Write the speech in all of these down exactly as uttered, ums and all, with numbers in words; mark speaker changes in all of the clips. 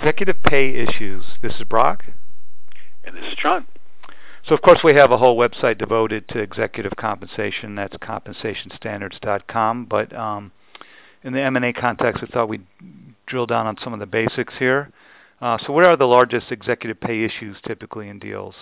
Speaker 1: Executive pay issues. This is Brock.
Speaker 2: And this is John.
Speaker 1: So, of course, we have a whole website devoted to executive compensation. That's compensation standards dot com. But um, in the M and A context, I thought we'd drill down on some of the basics here. Uh, so what are the largest executive pay issues typically in deals?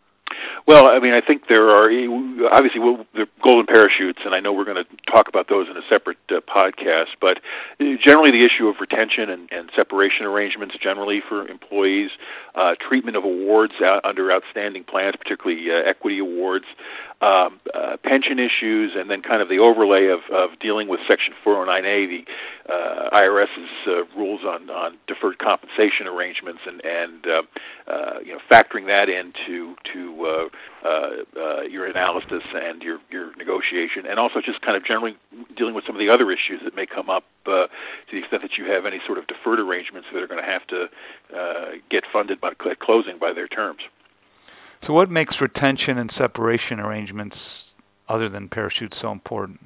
Speaker 2: Well, I mean, I think there are, obviously, well, the golden parachutes, and I know we're going to talk about those in a separate uh, podcast, but generally the issue of retention and, and separation arrangements generally for employees, uh, treatment of awards out, under outstanding plans, particularly uh, equity awards, um, uh, pension issues, and then kind of the overlay of, of dealing with Section four oh nine A, the uh, IRS's uh, rules on, on deferred compensation arrangements, and, and uh, uh, you know, factoring that into to uh, uh, uh, your analysis and your, your negotiation, and also just kind of generally dealing with some of the other issues that may come up uh, to the extent that you have any sort of deferred arrangements that are going to have to uh, get funded by at closing by their terms.
Speaker 1: So what makes retention and separation arrangements other than parachutes so important?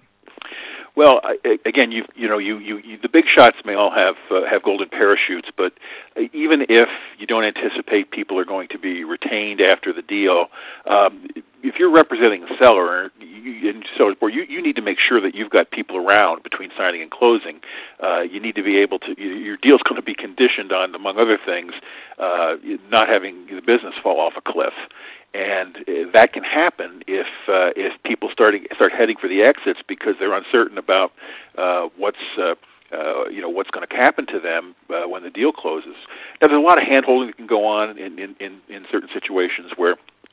Speaker 2: Well, I, again, you you know, you, you, you the big shots may all have uh, have golden parachutes, but even if you don't anticipate people are going to be retained after the deal, um, if you're representing a seller, you, and so you you need to make sure that you've got people around between signing and closing. Uh, you need to be able to. Your deal's going to be conditioned on, among other things, uh, not having the business fall off a cliff. And that can happen if uh, if people starting start heading for the exits because they're uncertain about uh, what's uh, uh, you know what's going to happen to them uh, when the deal closes. Now, there's a lot of handholding that can go on in in, in, in certain situations where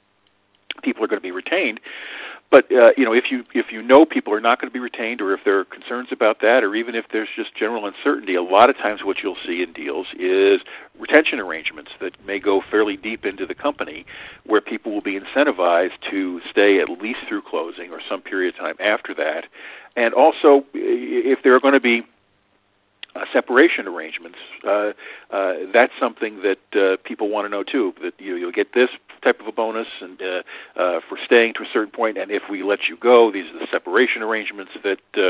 Speaker 2: people are going to be retained. But uh, you know, if you if you know people are not going to be retained, or if there are concerns about that, or even if there's just general uncertainty, a lot of times what you'll see in deals is retention arrangements that may go fairly deep into the company, where people will be incentivized to stay at least through closing or some period of time after that. And also, if there are going to be Uh, separation arrangements, uh, uh, that's something that uh, people want to know too, that you, you'll get this type of a bonus and uh, uh, for staying to a certain point, and if we let you go, these are the separation arrangements that uh,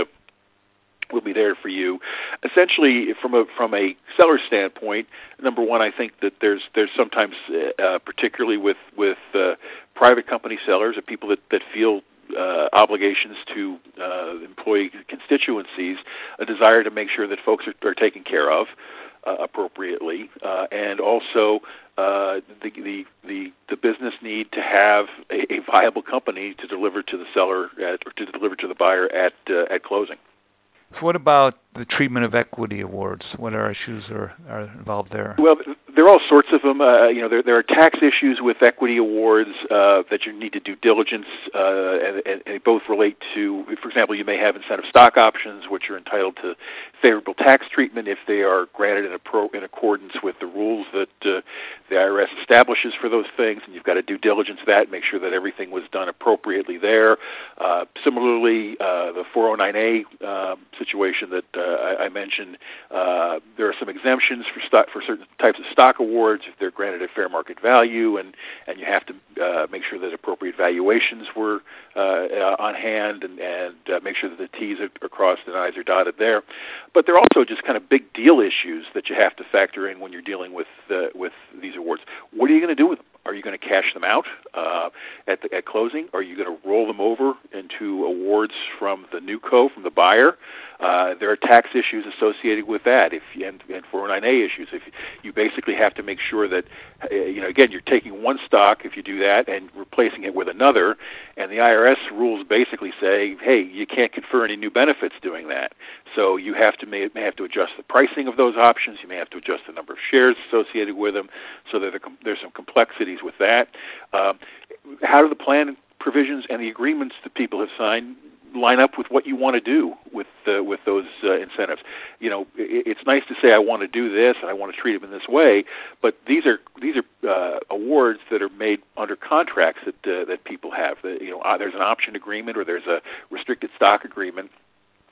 Speaker 2: will be there for you. Essentially, from a from a seller standpoint, number one, I think that there's there's sometimes, uh, particularly with, with uh, private company sellers or people that, that feel Uh, obligations to uh, employee constituencies, a desire to make sure that folks are, are taken care of uh, appropriately, uh, and also uh, the, the the the business need to have a, a viable company to deliver to the seller at, or to deliver to the buyer at uh, at closing.
Speaker 1: So what about the treatment of equity awards? What are issues are, are involved there?
Speaker 2: Well, there are all sorts of them. Uh, you know, there, there are tax issues with equity awards uh, that you need to do diligence, uh, and, and, and both relate to, for example, you may have incentive stock options, which are entitled to favorable tax treatment if they are granted in, a pro, in accordance with the rules that uh, the I R S establishes for those things, and you've got to do diligence that, make sure that everything was done appropriately there. Uh, similarly, uh, the four oh nine A um, situation that uh, I, I mentioned, uh, there are some exemptions for stock, for certain types of stock awards if they're granted at fair market value, and, and you have to uh, make sure that appropriate valuations were uh, uh, on hand, and, and uh, make sure that the T's are, are crossed and I's are dotted there. But there are also just kind of big deal issues that you have to factor in when you're dealing with uh, with these awards. What are you going to do with them? Are you going to cash them out uh, at, the, at closing? Are you going to roll them over into awards from the new co, from the buyer? Uh, there are tax issues associated with that, if and, and four oh nine A issues. If you basically have to make sure that, uh, you know, again, you're taking one stock if you do that and replacing it with another, and the I R S rules basically say, hey, you can't confer any new benefits doing that. So you have to may, may have to adjust the pricing of those options. You may have to adjust the number of shares associated with them. So that there's some complexities with that. Um, how do the plan provisions and the agreements that people have signed line up with what you want to do with uh, with those uh, incentives? You know, it, it's nice to say I want to do this and I want to treat them in this way, but these are these are uh, awards that are made under contracts that uh, that people have. Uh, you know, uh, there's an option agreement or there's a restricted stock agreement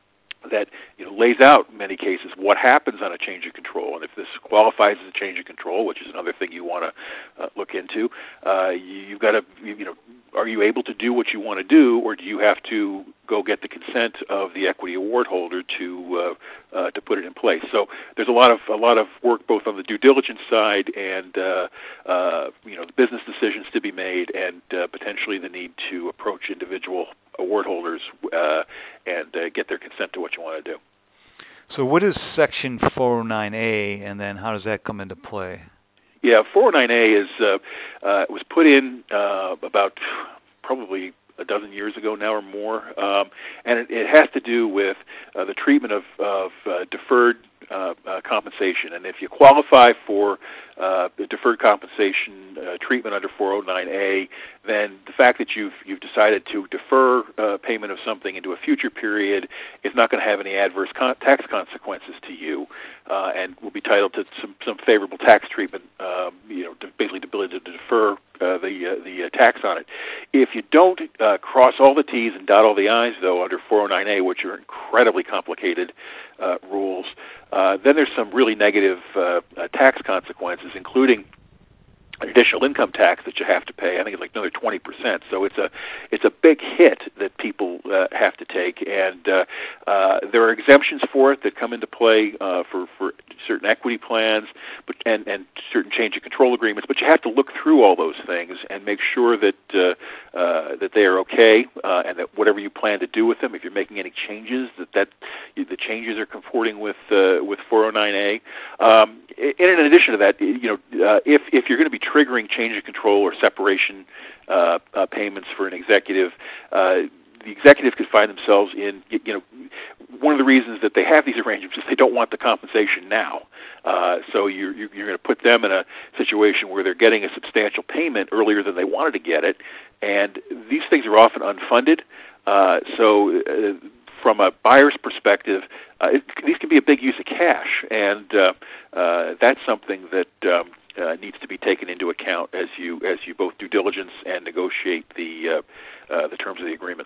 Speaker 2: that you know lays out in many cases what happens on a change of control, and if this qualifies as a change of control, which is another thing you want to uh, look into, uh, you, you've got to you know are you able to do what you want to do, or do you have to go get the consent of the equity award holder to uh, uh, to put it in place? So there's a lot of a lot of work both on the due diligence side and uh, uh, you know the business decisions to be made, and uh, potentially the need to approach individual award holders uh, and uh, get their consent to what you want to do.
Speaker 1: So what is Section four oh nine A, and then how does that come into play?
Speaker 2: Yeah, four oh nine A is uh, uh, was put in uh, about probably a dozen years ago now or more, um, and it, it has to do with uh, the treatment of, of uh, deferred uh, uh, compensation. And if you qualify for uh, the deferred compensation uh, treatment under four oh nine A, then the fact that you've you've decided to defer uh, payment of something into a future period is not going to have any adverse con- tax consequences to you, uh, and will be entitled to some, some favorable tax treatment. Um, you know, to basically the ability to defer uh, the uh, the uh, tax on it. If you don't uh, cross all the T's and dot all the I's, though, under four oh nine A, which are incredibly complicated uh, rules, uh, then there's some really negative uh, uh, tax consequences, including an additional income tax that you have to pay. I think it's like another twenty percent. So it's a it's a big hit that people uh, have to take, and uh, uh, there are exemptions for it that come into play uh, for for certain equity plans, but and and certain change of control agreements. But you have to look through all those things and make sure that uh, uh, that they are okay, uh, and that whatever you plan to do with them, if you're making any changes, that that the changes are comporting with uh, with four oh nine A. Um, and in addition to that, you know, uh, if if you're going to be triggering change of control or separation uh, uh, payments for an executive, uh, the executive could find themselves in, you know, one of the reasons that they have these arrangements is they don't want the compensation now. Uh, so you're, you're going to put them in a situation where they're getting a substantial payment earlier than they wanted to get it, and these things are often unfunded. Uh, so uh, from a buyer's perspective, uh, it, these can be a big use of cash, and uh, uh, that's something that um, uh, needs to be taken into account as you as you both due diligence and negotiate the uh, uh, the terms of the agreement.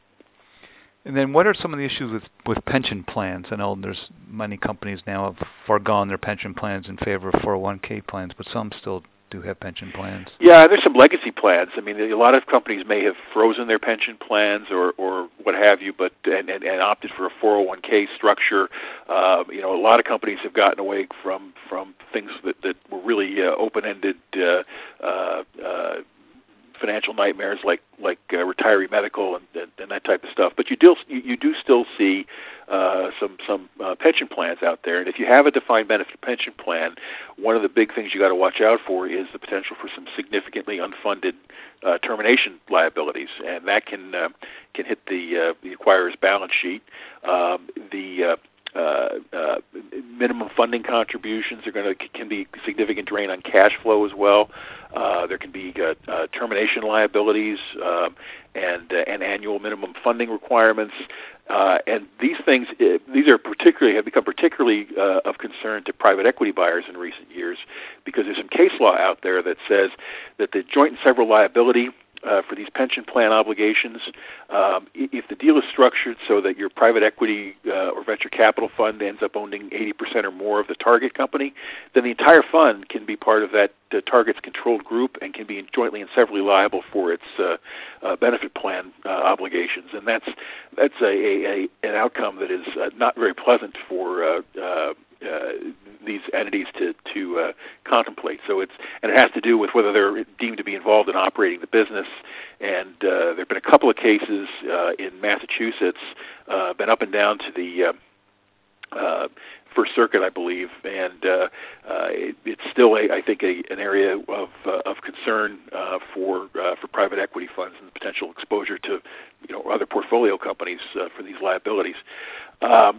Speaker 1: And then what are some of the issues with, with pension plans? I know there's many companies now have foregone their pension plans in favor of four oh one K plans, but some still do have pension plans.
Speaker 2: Yeah, there's some legacy plans. I mean, a lot of companies may have frozen their pension plans or, or what have you, but and, and, and opted for a four oh one K structure. Uh, you know, a lot of companies have gotten away from from things that, that were really uh, open-ended uh, uh, uh, financial nightmares like like uh, retiree medical and, and, and that type of stuff. But you do you, you do still see uh, some some uh, pension plans out there, and if you have a defined benefit pension plan, one of the big things you got to watch out for is the potential for some significantly unfunded uh, termination liabilities, and that can uh, can hit the uh, the acquirer's balance sheet. Um, the uh, Uh, uh, minimum funding contributions are going to can be a significant drain on cash flow as well. Uh, there can be uh, uh, termination liabilities um, and uh, and annual minimum funding requirements. Uh, and these things, uh, these are particularly have become particularly uh, of concern to private equity buyers in recent years, because there's some case law out there that says that the joint and several liability Uh, for these pension plan obligations, um, if the deal is structured so that your private equity uh, or venture capital fund ends up owning eighty percent or more of the target company, then the entire fund can be part of that uh, target's controlled group and can be jointly and severally liable for its uh, uh, benefit plan uh, obligations. And that's that's a, a, a an outcome that is uh, not very pleasant for uh, uh, uh, these entities to to uh, contemplate. So it's and it has to do with whether they're deemed to be involved in operating the business. And uh, there have been a couple of cases uh, in Massachusetts, uh, been up and down to the uh, uh, First Circuit, I believe, and uh, uh, it, it's still, a, I think, a, an area of uh, of concern uh, for uh, for private equity funds and potential exposure to, you know, other portfolio companies uh, for these liabilities. Um,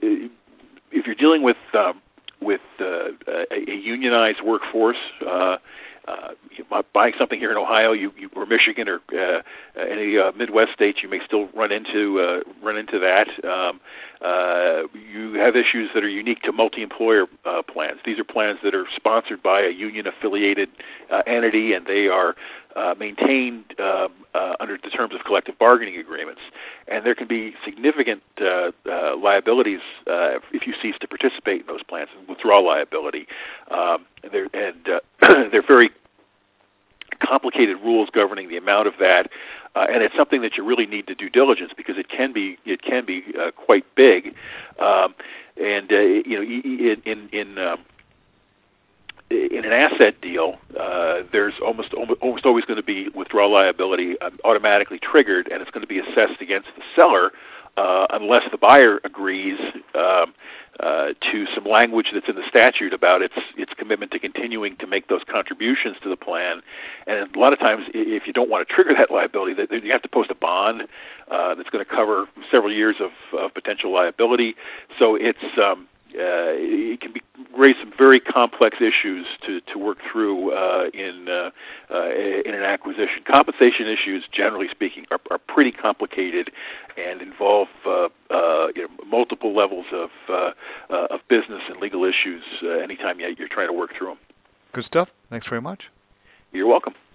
Speaker 2: if you're dealing with um, with uh, a, a unionized workforce, uh, uh, buying something here in Ohio, you, you or Michigan or uh, any uh, Midwest states, you may still run into uh, run into that. Um, uh, you have issues that are unique to multi-employer uh, plans. These are plans that are sponsored by a union-affiliated uh, entity, and they are uh, maintained uh, uh, under the terms of collective bargaining agreements, and there can be significant uh, uh, liabilities uh, if you cease to participate in those plans, and withdrawal liability. Um, and they're, and uh, they're very complicated rules governing the amount of that, uh, and it's something that you really need to due diligence because it can be it can be uh, quite big, um, and uh, you know in in in, um, in an asset deal, uh, there's almost almost always going to be withdrawal liability um, automatically triggered, and it's going to be assessed against the seller uh, unless the buyer agrees um, uh, to some language that's in the statute about its its commitment to continuing to make those contributions to the plan. And a lot of times, if you don't want to trigger that liability, you have to post a bond uh, that's going to cover several years of, of potential liability. So it's um, Uh, it can be, raise some very complex issues to, to work through uh, in uh, uh, in an acquisition. Compensation issues, generally speaking, are, are pretty complicated and involve uh, uh, you know, multiple levels of uh, uh, of business and legal issues. Uh, anytime you're trying to work through them.
Speaker 1: Good stuff. Thanks very much.
Speaker 2: You're welcome.